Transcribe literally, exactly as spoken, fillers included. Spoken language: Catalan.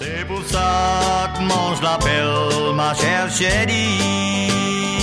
C'est pour ça que mange la pelle, ma chère chérie.